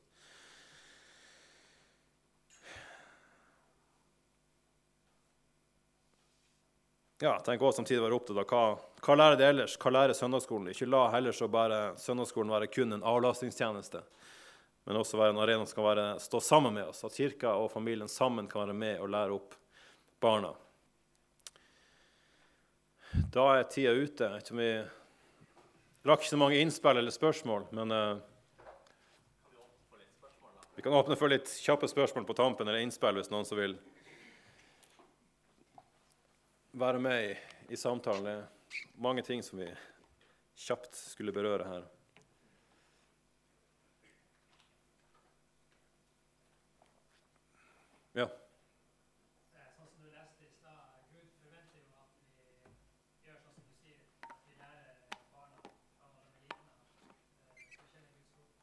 Ja, tenk også samtidig være opptatt av hva, hva lærer de ellers? Hva lærer søndagsskolen? Ikke la heller så bare søndagsskolen være kun en avlastningstjeneste, men også være en arena som skal være, stå sammen med oss, at kirka og familien sammen kan være med og lære opp barna. Da er tida ute. Jeg tror vi rakk ikke så mange innspill eller spørsmål, men uh, vi kan åpne for litt kjappe spørsmål på tampen, eller innspill hvis noen som vil være med i, i samtalen. Det er mange ting som vi kjapt skulle berøre her. Ja. Sånn som du leste i stad, Gud forventer jo at vi gjør sånn som du sier, at vi lærer barna av alle de likene, så kjenner Guds ord.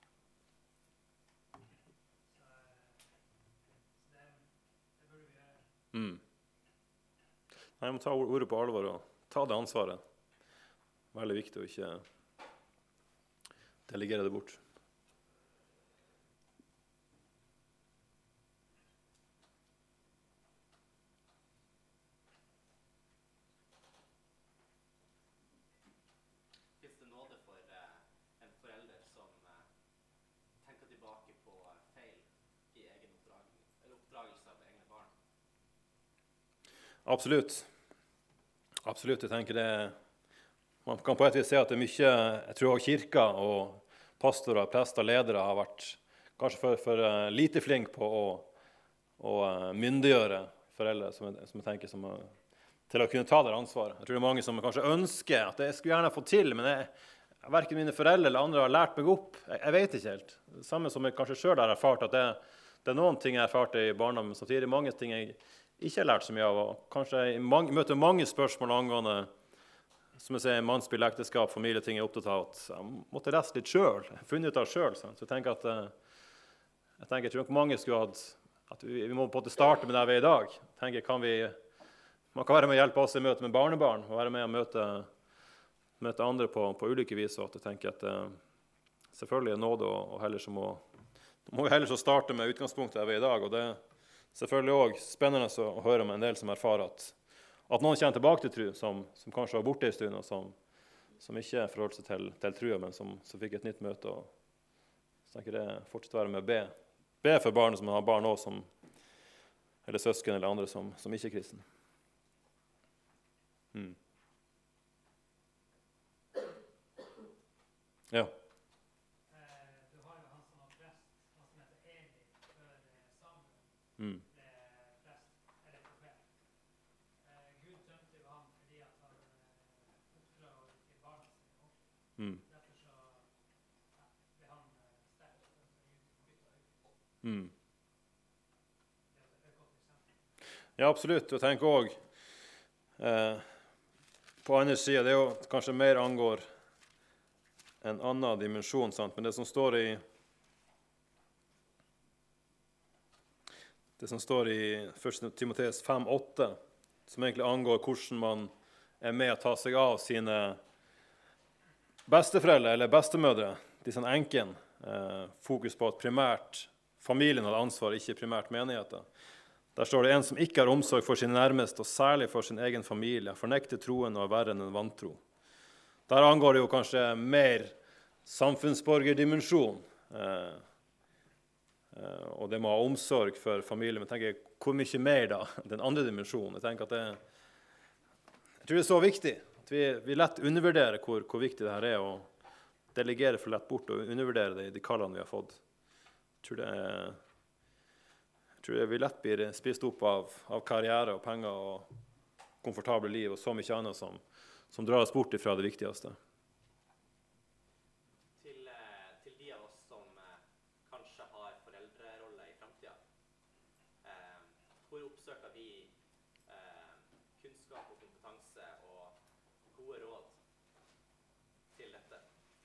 Så, så det, det burde vi gjøre. Mm. Jeg må ta ordet på alvor og ta det ansvaret. Veldig viktig å ikke delegere det bort. Finnes det nåde for uh, en forelder som uh, tenker tilbake på uh, feil i egen oppdragelse, eller oppdragelse av egne barn? Absolutt. Absolutt, jeg tenker det. Man kan på et vis si at det er mye, jeg tror også kirka og pastorer, prester, ledere har vært kanskje for, for uh, lite flink på å, å uh, myndiggjøre foreldre som, som jeg tenker som, uh, til å kunne ta det ansvaret. Jeg tror det er mange som kanskje ønsker at jeg skulle gjerne få til, men jeg, hverken mine foreldre eller andre har lært meg opp. Jeg, jeg vet ikke helt. Det samme som jeg kanskje selv har erfart, at det, det er noen ting jeg har erfart i barndommen, men samtidig mange ting jeg ikke har lært så mye av, og kanskje jeg mange, møter mange spørsmål angående, som jeg sier, mannsspill, ekteskap, familieting jeg er opptatt av, at jeg måtte lese litt selv, funnet ut av selv. Så jeg tenker at, jeg tenker, jeg tror nok mange skulle hatt, at vi, vi må på en måte starte med der vi er i dag. Jeg tenker, kan vi, man kan være med å hjelpe oss i møte med barnebarn, og være med å møte, møte andre på, på ulike vis, og at jeg tenker at selvfølgelig er nåde, og, og heller så må, må vi heller så starte med utgangspunktet der vi er i dag, og det selvfølgelig også spennende å høre om en del som erfarer at, at noen kommer tilbake til tro, som, som kanskje var borte i stund, og som, som ikke forholdt seg til, til trua, men som, som fikk et nytt møte. Og, så tenker jeg fortsatt være med å be. Be for barn som har barn også, som, eller søsken eller andre som, som ikke er kristen. Mm. Ja. Du har jo han som var prest, han som heter Eli, før Samuel. Mm. Mm. Derfor så ja, ble han sterk. Mm. Ja, absolutt. Jeg tenker også eh, på andre siden, det er jo kanskje mer angår en annen dimensjon, sant? Men det som står i det som står i første Timoteus fem åtte, som egentlig angår hvordan man er med å ta seg av sine besteforeldre eller bestemødre, disse enken, eh, fokus på at primært familien har ansvar, ikke primært menigheten. Der står det en som ikke har omsorg for sine nærmeste, og særlig for sin egen familie, fornekter troen og er verre enn en vantro. Der angår det jo kanskje mer samfunnsborgerdimensjon, eh, eh, og det må ha omsorg for familien. Men jeg tenker, hvor mye mer da, den andre dimensjonen? Jeg tenker at det, jeg tror det er så viktig. Vi, vi lett undervurderer hvor, hvor viktig det her er, og delegerer for lett bort og undervurderer de, de kallene vi har fått. Jeg tror det, er, jeg tror det vi lett blir spist opp av, av karriere og penger og komfortable liv og så mye annet som, som drar oss bort ifra det viktigste. Til hvor oppsøker vi eh, kunnskap og kompetanse og gode råd til dette?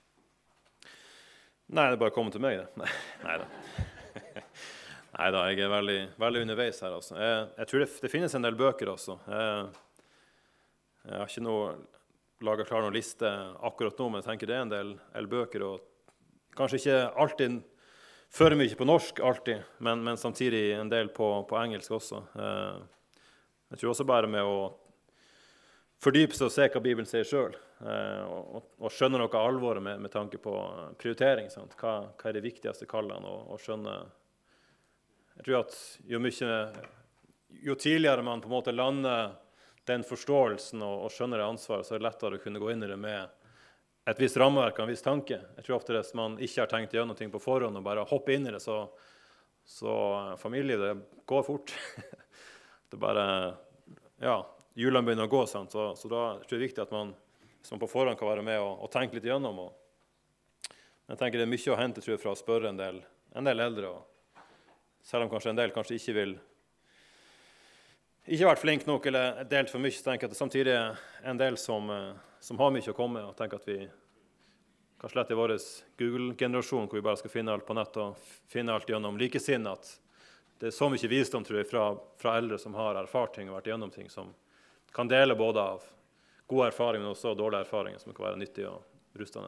Nei, det er bare å komme til meg, det. Nei da. Nei da, jeg er veldig, veldig underveis her. Altså. Jeg, jeg tror det, det finnes en del bøker også. Jeg, jeg har ikke noe, laget klar noen liste akkurat nå, men jeg tenker det er en del, del bøker, og kanskje ikke alltid for mye på norsk, alltid, men, men samtidig en del på, på engelsk også. Jeg tror også bare med å fordype seg og se hva Bibelen sier selv, og, og skjønne noe av alvoret med, med tanke på prioritering. Sant? Hva, hva er de viktigste kallene, og, og skjønne. Jeg tror at jo, mye, jo tidligere man på en måte lander den forståelsen og, og skjønner det ansvaret, så er det lettere å kunne gå inn i det med et visst rammeverk og en viss tanke. Jeg tror ofte hvis man ikke har tenkt gjennom ting på forhånd og bare hopper inn i det, så, så familie, det går fort. Det er bare, ja, julene begynner å gå, sant? Så, så da tror jeg det er viktig at man, hvis man på forhånd kan være med og, og tenke litt gjennom. Og, jeg tenker det er mye å hente, tror jeg, fra å spørre en del, en del eldre, og selv om kanskje en del kanskje ikke vil ikke vært flink nok eller delt for mye, så tenker jeg at det samtidig er en del som, som har mye å komme, og tenker at vi kan slette i vår Google-generasjon, hvor vi bare skal finne alt på nett og finne alt gjennom likesinn, at det er så mye visdom, tror jeg, fra, fra eldre som har erfart ting og vært gjennom ting, som kan dele både av gode erfaringer, men også dårlige erfaringer, som kan være nyttige og rustende.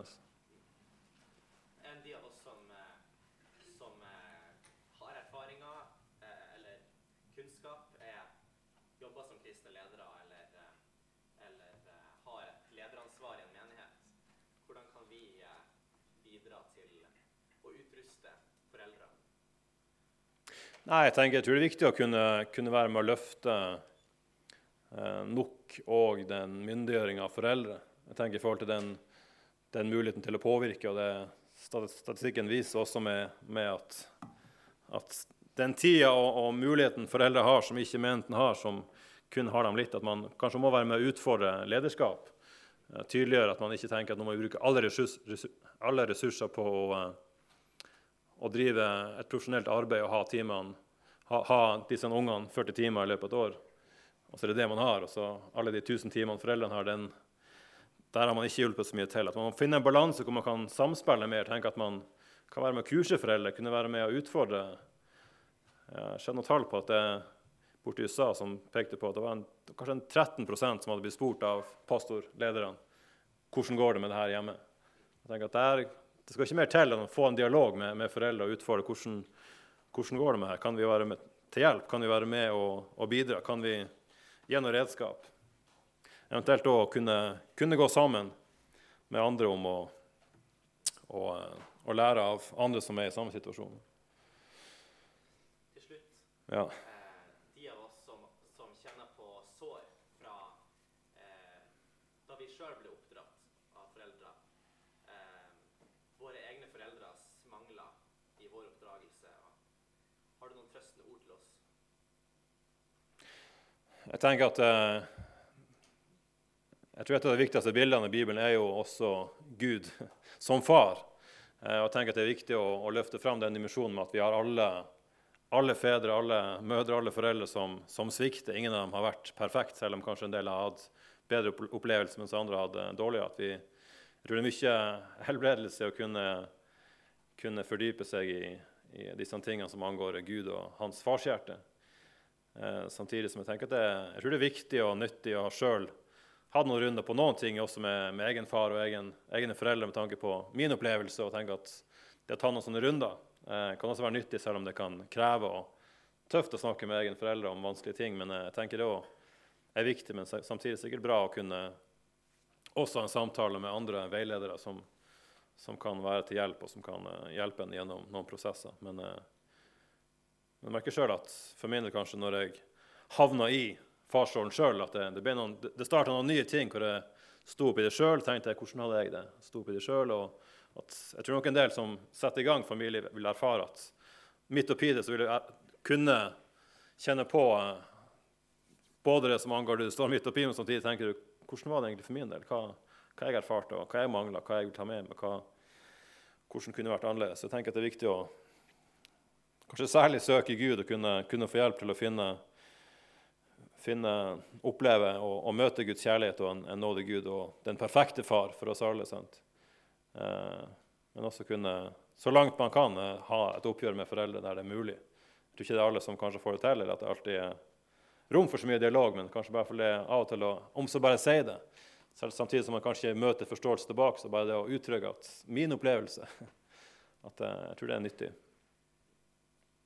En de av oss som, som har erfaringer eller kunnskap, er jobber som kristne ledere eller, eller har et lederansvar i en menighet. Hvordan kan vi bidra til å utruste foreldre? Nei, jeg tenker, jeg tror det er viktig å kunne, kunne være med å løfte eh, nok og den myndiggjøringen av foreldre. Jeg tenker i forhold til den, den muligheten til å påvirke, og det statistikken viser også med, med at, at den tida og, og muligheten foreldre har som ikke menigheten har, som kun har dem litt, at man kanskje må være med å utfordre lederskap. Tydeliggjøre at man ikke tenker at nå må vi bruke alle, ressurs, ressurs, alle ressurser på å, å drive et profesjonelt arbeid og ha timene, ha, ha disse ungene førti timer i løpet av et år. Og så er det det man har, og så alle de tusen timene foreldrene har, den, der har man ikke hjulpet så mye til. At man må finne en balanse hvor man kan samspille mer, tenke at man kan være med å kurse foreldre, kunne være med å utfordre. Jeg har sett noen tall på at det borte i U S A som pekte på at det var en, kanskje en tretten prosent som hadde blitt spurt av pastorlederne. Hvordan går det med det her hjemme? Jeg tenker at det, er, det skal ikke mer til enn å få en dialog med, med foreldre og utfordre hvordan, hvordan går det med her. Kan vi være med til hjelp? Kan vi være med og, og bidra? Kan vi gi noe redskap? Eventuelt også kunne, kunne gå sammen med andre om å, å, å lære av andre som er i samme situasjon. Til slutt. Ja. De av oss som, som kjenner på sår fra eh, da vi selv ble oppdratt av foreldre, eh, våre egne foreldres mangler i vår oppdragelse. Har du noen trøstende ord til oss? Jeg tenker at eh, jeg tror et av de viktigste bildene i Bibelen er jo også Gud som far. Eh, og jeg tenker at det er viktig å, å løfte frem den dimensjonen med at vi har alle Alle fedre, alle mødre, alle foreldre som, som svikter. Ingen av dem har vært perfekt, selv om kanskje en del har hatt bedre opplevelser, mens andre hadde dårligere. At vi, jeg tror det er mye helbredelse å kunne, kunne fordype seg i, i disse tingene som angår Gud og hans farshjerte. Eh, samtidig som jeg tenker at det, jeg tror det er viktig og nyttig å ha selv hatt noen runder på noen ting, også med, med egen far og egen, egne foreldre, med tanke på min opplevelse, og tenke at det å ta noen sånne runder Det kan også være nyttig, selv om det kan kreve og tøft å snakke med egen foreldre om vanskelige ting. Men jeg tenker det også er viktig, men samtidig sikkert bra å kunne også ha en samtale med andre veiledere som, som kan være til hjelp, og som kan hjelpe en gjennom noen prosesser. Men jeg merker selv at for min del kanskje når jeg havner i farsrollen selv, at det, det, ble noen, det startet noen nye ting hvor jeg sto opp i det selv, tenkte jeg, hvordan hadde jeg det? Sto opp i det selv, og at jeg tror nok en del som setter i gang familie vil erfare at midt oppi det så vil jeg kunne kjenne på både det som angår det står midt oppi, men samtidig tenker du, hvordan var det egentlig for min del? Hva, hva jeg erfarte, og hva jeg manglet, hva jeg vil ta med meg, hva, hvordan kunne det vært annerledes. Så jeg tenker at det er viktig å kanskje særlig søke i Gud og kunne, kunne få hjelp til å finne finne, oppleve og, og møte Guds kjærlighet og en, en nådig Gud og den perfekte far for oss alle. Sant? Eh, men også kunne, så langt man kan, eh, ha et oppgjør med foreldre der det er mulig. Jeg tror ikke det er alle som kanskje får det til, eller at det alltid er rom for så mye dialog, men kanskje bare for det av og til å, om så bare si det. Samtidig som man kanskje møter forståelse tilbake, så bare det å uttrykke at min opplevelse, at eh, jeg tror det er nyttig.